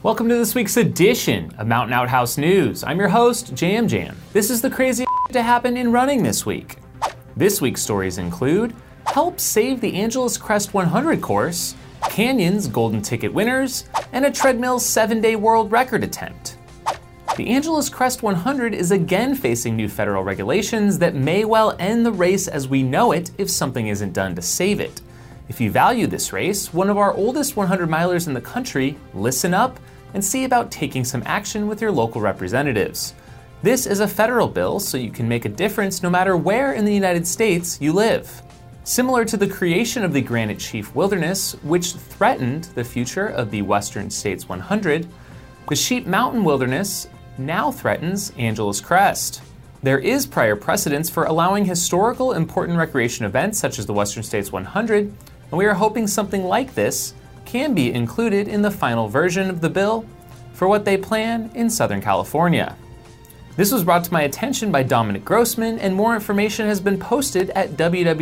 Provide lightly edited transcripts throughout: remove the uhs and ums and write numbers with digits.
Welcome to this week's edition of Mountain Outhouse News. I'm your host, Jam Jam. This is the craziest to happen in running this week. This week's stories include help save the Angeles Crest 100 course, Canyon's golden ticket winners, and a treadmill 7-day world record attempt. The Angeles Crest 100 is again facing new federal regulations that may well end the race as we know it if something isn't done to save it. If you value this race, one of our oldest 100 milers in the country, listen up and see about taking some action with your local representatives. This is a federal bill, so you can make a difference no matter where in the United States you live. Similar to the creation of the Granite Chief Wilderness, which threatened the future of the Western States 100, the Sheep Mountain Wilderness now threatens Angeles Crest. There is prior precedence for allowing historical important recreation events such as the Western States 100, and we are hoping something like this can be included in the final version of the bill for what they plan in Southern California. This was brought to my attention by Dominic Grossman, and more information has been posted at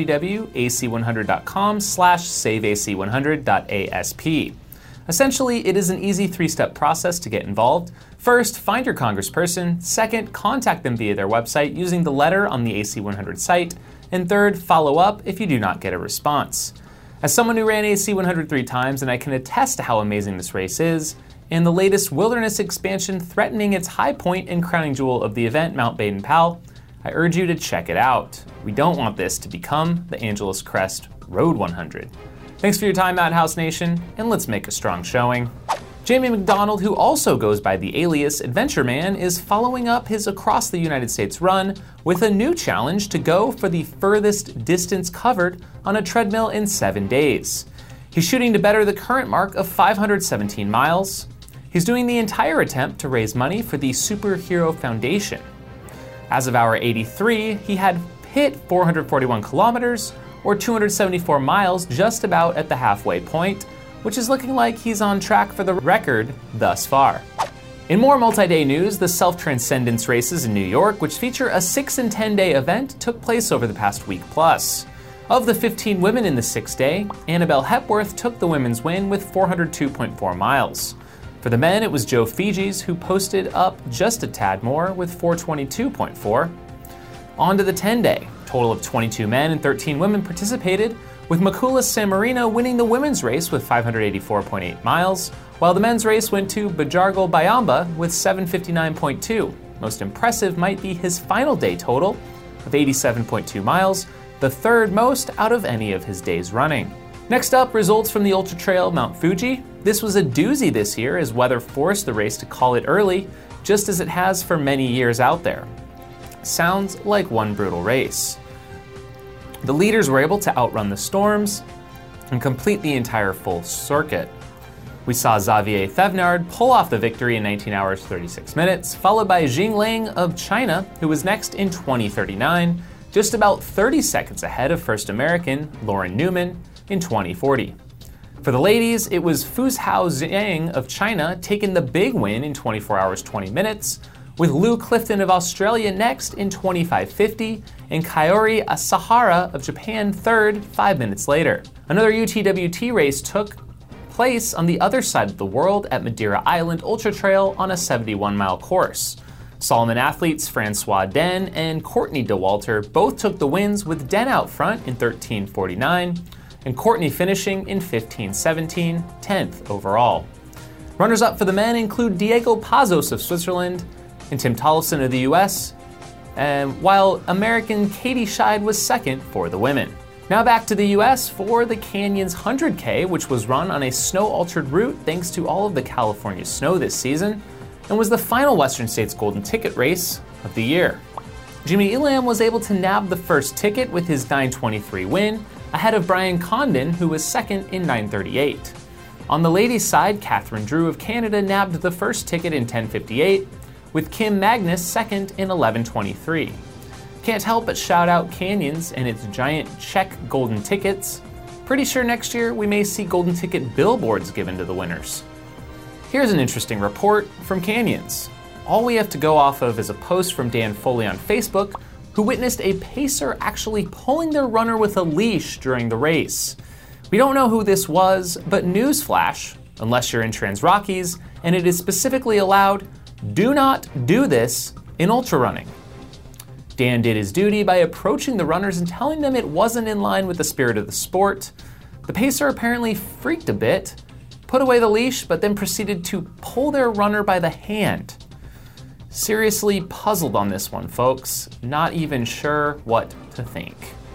www.ac100.com/saveac100.asp. Essentially, it is an easy 3-step process to get involved. First, find your congressperson. Second, contact them via their website using the letter on the AC100 site. And third, follow up if you do not get a response. As someone who ran AC100 3 times, and I can attest to how amazing this race is, and the latest wilderness expansion threatening its high point and crowning jewel of the event, Mount Baden-Powell, I urge you to check it out. We don't want this to become the Angeles Crest Road 100. Thanks for your time, Outhouse Nation, and let's make a strong showing. Jamie McDonald, who also goes by the alias Adventure Man, is following up his across the United States run with a new challenge to go for the furthest distance covered on a treadmill in 7 days. He's shooting to better the current mark of 517 miles. He's doing the entire attempt to raise money for the Superhero Foundation. As of hour 83, he had hit 441 kilometers, or 274 miles, just about at the halfway point, which is looking like he's on track for the record thus far. In more multi-day news, the Self-Transcendence races in New York, which feature a 6 and 10-day event, took place over the past week plus. Of the 15 women in the 6-day, Annabelle Hepworth took the women's win with 402.4 miles. For the men, it was Joe Figes who posted up just a tad more with 422.4. On to the 10-day. Total of 22 men and 13 women participated, with Maculas San Marino winning the women's race with 584.8 miles, while the men's race went to Bajargal Bayamba with 759.2. Most impressive might be his final day total of 87.2 miles, the third most out of any of his days running. Next up, results from the Ultra Trail Mount Fuji. This was a doozy this year as weather forced the race to call it early, just as it has for many years out there. Sounds like one brutal race. The leaders were able to outrun the storms and complete the entire full circuit. We saw Xavier Thevenard pull off the victory in 19 hours 36 minutes, followed by Jing Lang of China, who was next in 20:39, just about 30 seconds ahead of first American Lauren Newman in 20:40. For the ladies, it was Fuzhou Zhang of China taking the big win in 24 hours 20 minutes, with Lou Clifton of Australia next in 25:50, and Kaori Asahara of Japan third 5 minutes later. Another UTWT race took place on the other side of the world at Madeira Island Ultra Trail on a 71-mile course. Solomon athletes Francois Den and Courtney DeWalter both took the wins, with Den out front in 13:49, and Courtney finishing in 15:17, 10th overall. Runners-up for the men include Diego Pazos of Switzerland and Tim Tollefson of the US, while American Katie Scheid was second for the women. Now back to the US for the Canyons 100K, which was run on a snow-altered route thanks to all of the California snow this season, and was the final Western States Golden Ticket race of the year. Jimmy Elam was able to nab the first ticket with his 9:23 win, ahead of Brian Condon, who was second in 9:38. On the ladies' side, Catherine Drew of Canada nabbed the first ticket in 10:58, with Kim Magnus second in 11:23. Can't help but shout out Canyons and its giant check golden tickets. Pretty sure next year we may see golden ticket billboards given to the winners. Here's an interesting report from Canyons. All we have to go off of is a post from Dan Foley on Facebook, who witnessed a pacer actually pulling their runner with a leash during the race. We don't know who this was, but newsflash, unless you're in Trans Rockies, and it is specifically allowed, do not do this in ultra running. Dan did his duty by approaching the runners and telling them it wasn't in line with the spirit of the sport. The pacer apparently freaked a bit, put away the leash, but then proceeded to pull their runner by the hand. Seriously puzzled on this one, folks. Not even sure what to think.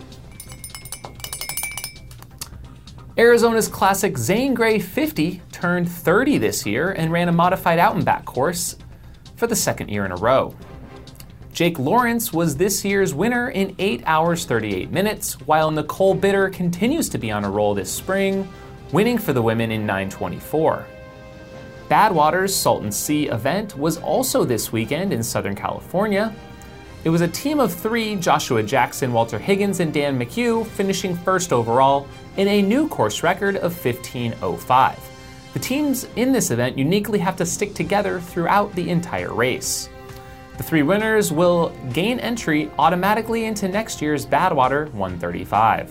Arizona's classic Zane Grey 50 turned 30 this year and ran a modified out and back course for the second year in a row. Jake Lawrence was this year's winner in 8 hours 38 minutes, while Nicole Bitter continues to be on a roll this spring, winning for the women in 9:24. Badwater's Salton Sea event was also this weekend in Southern California. It was a team of 3, Joshua Jackson, Walter Higgins, and Dan McHugh, finishing first overall in a new course record of 15:05. The teams in this event uniquely have to stick together throughout the entire race. The 3 winners will gain entry automatically into next year's Badwater 135.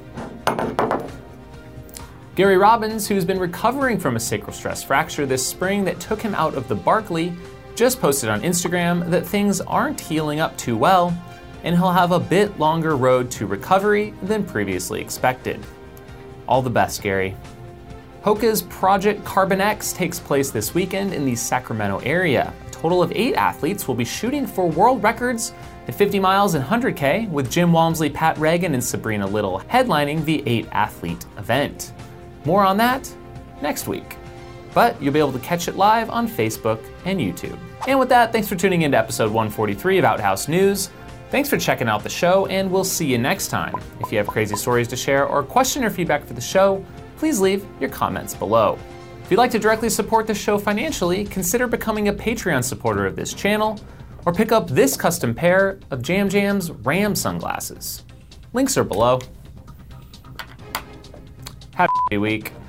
Gary Robbins, who's been recovering from a sacral stress fracture this spring that took him out of the Barkley, just posted on Instagram that things aren't healing up too well, and he'll have a bit longer road to recovery than previously expected. All the best, Gary. Hoka's Project Carbon X takes place this weekend in the Sacramento area. A total of 8 athletes will be shooting for world records at 50 miles and 100K, with Jim Walmsley, Pat Reagan, and Sabrina Little headlining the 8-athlete event. More on that next week. But you'll be able to catch it live on Facebook and YouTube. And with that, thanks for tuning in to episode 143 of Outhouse News. Thanks for checking out the show, and we'll see you next time. If you have crazy stories to share or a question or feedback for the show, please leave your comments below. If you'd like to directly support the show financially, consider becoming a Patreon supporter of this channel, or pick up this custom pair of Jam Jam's Ram sunglasses. Links are below. Have a week.